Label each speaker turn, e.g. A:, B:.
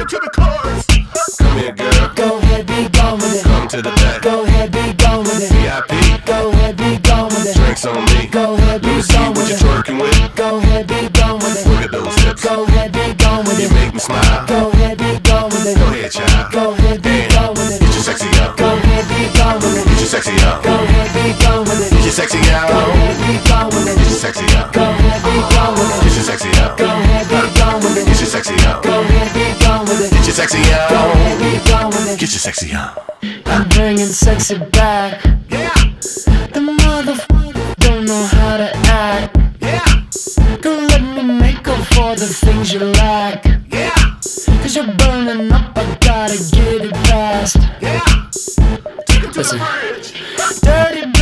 A: it to the chorus. Come here, girl.
B: Go ahead, be gone with it.
A: Come to the back.
B: Go ahead, be gone with it.
A: VIP.
B: Go ahead, be gone with it.
A: Drinks on me.
B: Go ahead, be
A: Let me see
B: gone
A: what
B: with
A: you're
B: it.
A: twerking with.
B: Go ahead, be gone with it.
A: Look at those hips.
B: Go ahead, be gone with
A: You
B: it.
A: make me smile.
B: Go ahead, be gone with it.
A: Go ahead, child.
B: Go ahead, be gone with it.
A: Get your sexy out.
B: Go ahead, be gone with it.
A: Get your sexy out.
B: Go ahead, be gone with it.
A: Get your sexy out.
B: Go ahead, be gone with it.
A: Get your sexy out.
B: Go ahead, be gone with it.
A: Get your sexy out.
B: Go ahead, be gone with it.
A: Get your sexy out.
B: Go ahead, be gone with it.
A: Get your sexy out.
B: Go ahead, be gone with it.
A: Get your sexy out.
B: I'm bringing sexy back.
A: Yeah.
B: The motherfucker don't know how to act.
A: Yeah.
B: Don't let me make up for the things you lack.
A: Yeah.
B: Cause you're burning up, I gotta get it fast.
A: Yeah. Take it to
B: Listen.
A: the bridge.
B: Dirty